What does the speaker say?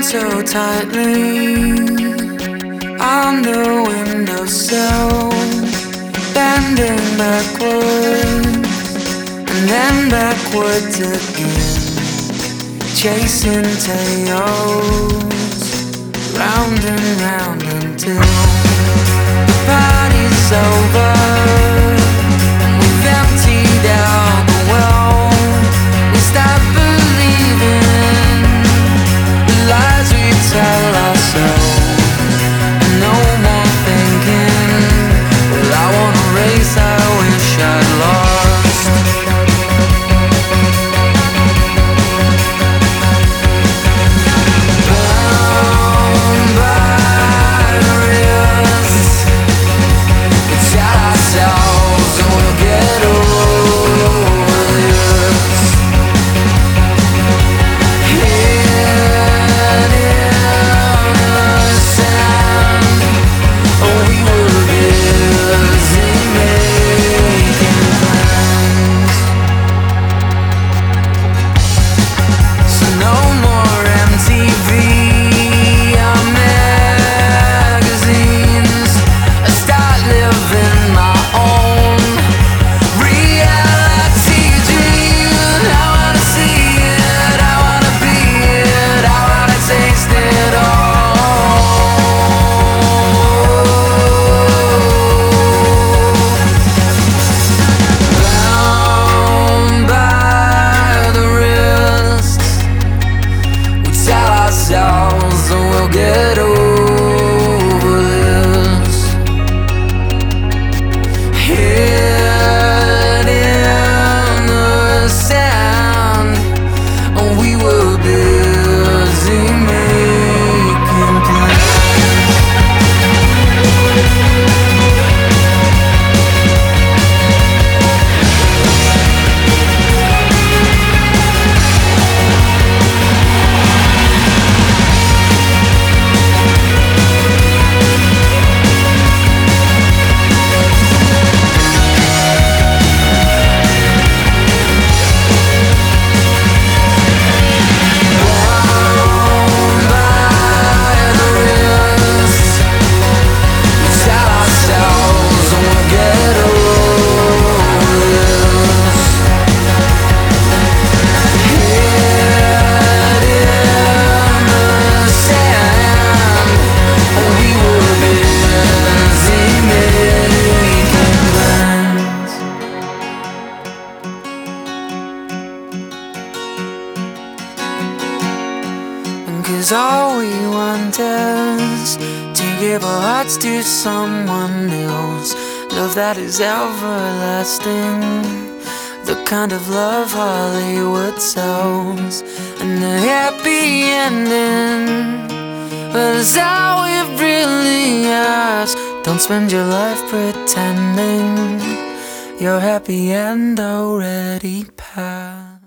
down so tightly on the windowsill, bending backwards and then backwards again, chasing tails round and round until the party's over and we've emptied out the well. We stop believing the lies we tell ourselves. No more thinking, well, I wanna race, I wish I'd lost. Bound by the wrists, we tell ourselves and we'll get over this. Head in the sand, oh, we were busy making plans. So no more MTV or magazines. I start living my own reality dream. I wanna see it, I wanna be it, I wanna taste it all. Bound by the wrists, we tell ourselves that we'll get over this. Head in the sand, and we were busy making plans. Cause all we want is to give our hearts to someone else. Love that is everlasting, the kind of love Hollywood sells. And a happy ending, but it's all we really ask. Don't spend your life pretending your happy end already passed.